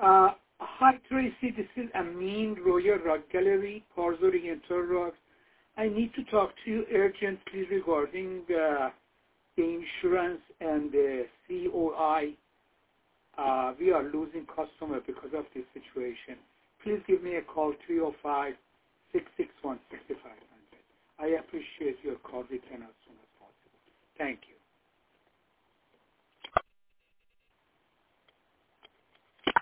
Hi, Tracy. This is Amin Royal Rug Gallery, Parz Oriental Rugs. I need to talk to you urgently regarding the insurance and the COI. We are losing customers because of this situation. Please give me a call, 305-661-6500. I appreciate your call return as soon as possible. Thank you.